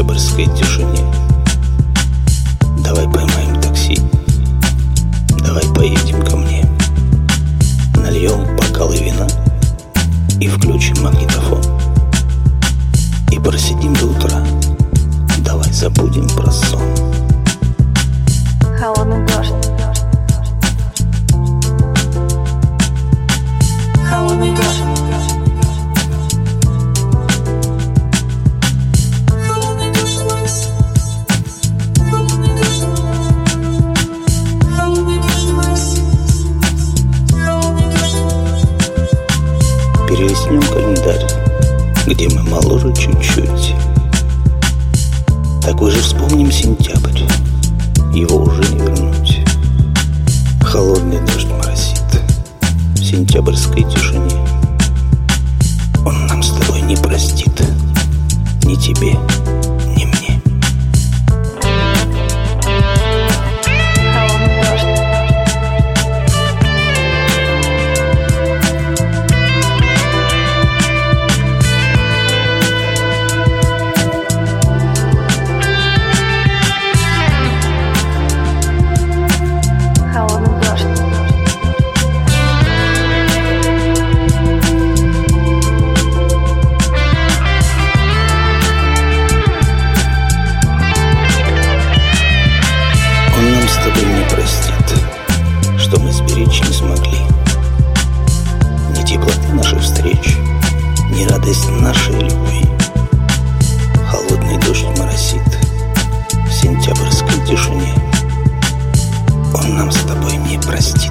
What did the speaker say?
сентябрьской тишине. Давай поймаем такси, давай поедем ко мне, нальем бокалы вина и включим магнитофон. И просидим до утра, давай забудем про сон. Холодный дождь. Холодный дождь. Перелистнем календарь, где мы моложе чуть-чуть. Такой же вспомним сентябрь, его уже не вернуть. Холодный дождь моросит в сентябрьской тишине. Он нам с тобой не простит, ни тебе, ни мне. Холодный дождь. Холодный дождь. Он нам с тобой не простит, что мы сберечь не смогли. Ни теплоты наших встреч, ни радость нашей любви. Холодный дождь моросит в сентябрьской тишине. Он нам с тобой не простит.